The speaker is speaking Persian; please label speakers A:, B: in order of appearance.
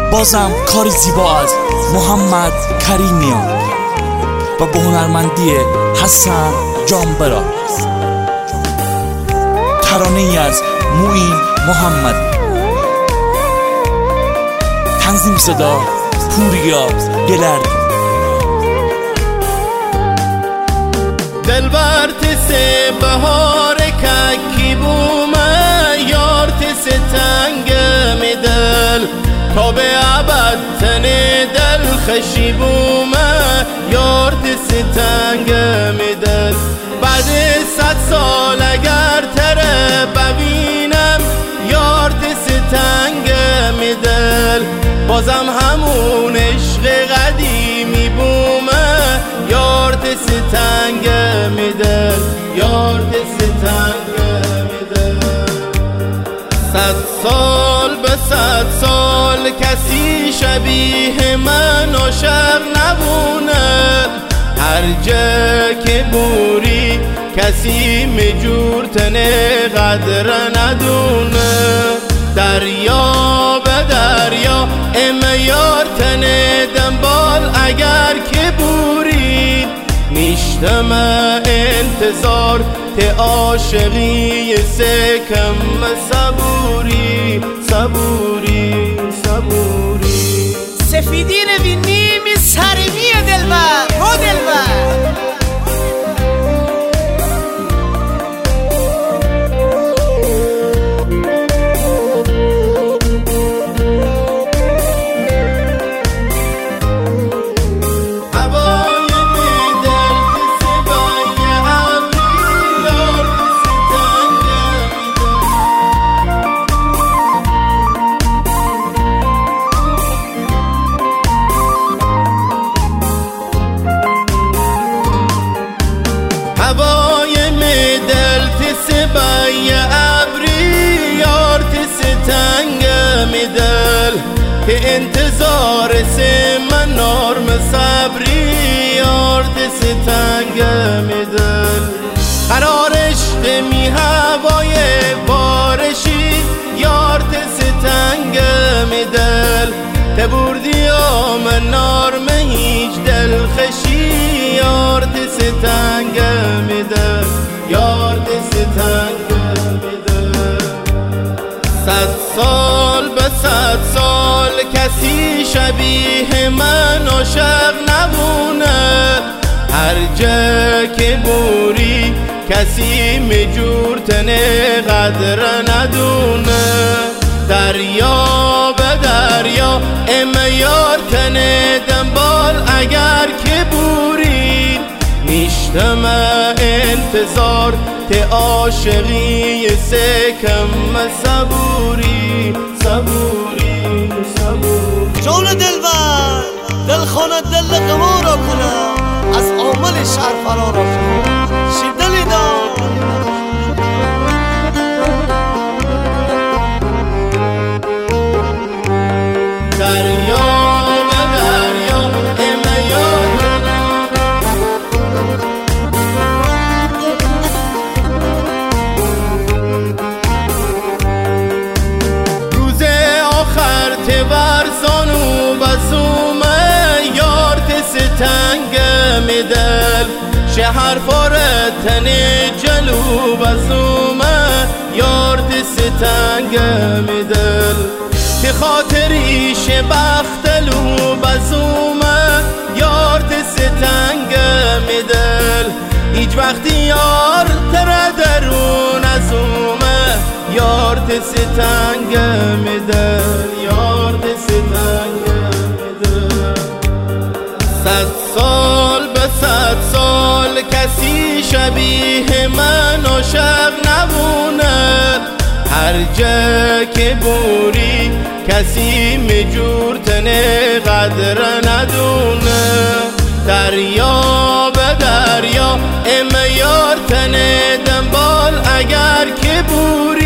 A: بازم کاری زیبا از محمد کریمیان و با هنرمندی حسن جانبرا، ترانه‌ای از معین محمد، تنظیم صدا پوریا گلردی.
B: دلبر تسه بهار کی بومه، یار تسه تنگ دل تا به ابد تن دل خشی بومه، یار تسه تنگ دل. بعد 100 سال اگر تره ببینم، یار تسه تنگ دل بازم همون عشق قدیمی بومه، یار تسه تنگ دل، یار تسه تنگ دل. 100 سال به 100 سال کسی شبیه من عاشق نبونه، هر جا که بوری کسی مجور تنه قدر ندونه. دریا به دریا یار تنه دنبال اگر که بوری، میشتم انتظار ته عاشقی سکم صبوری صبوری صبوری.
C: سفیدی رو بینیم سرمی دلبر رو دلبر.
B: هوای میدل تسه بای ابری، یار تسه تنگ میدل که انتظار سه من نرم صبری، یار تسه تنگ میدل. قرار عشق می هوای بارشی، یار تسه تنگ میدل تبوردی من نرم هیچ دل خشی، یار تسه تنگ میدل، یار تسه تنگ میدل. 100 سال به 100 سال کسی شبیه من عاشق نبونه، هر جا که بوری کسی مجور تنه قدر ندونه. دریا به دریا یار تنه دنبال اگر که بوری، میشتم انتظار ته عاشقی سکم صبوری صبوری صبوری.
C: جان دلبر دل خانه دل قمارا کنم، از عامل شهر فرارا کنم شیدلی دار. ورزانو بزومه، یار تسه تنگ میدل شهر فارتن جلو بزومه، یار تسه تنگ میدل که خاطریش بختلو بزومه، یار تسه تنگ میدل. هیچ وقتی یار تر درون ازومه، یار تسه تنگ میدل، یار تسه تنگ میدل. 100 سال به 100 سال کسی شبیه من عاشق نبونه، هر جا که بوری کسی مجور تنه قدر ندونه. دریا به دریا یار تنه دنبال اگر که بوری،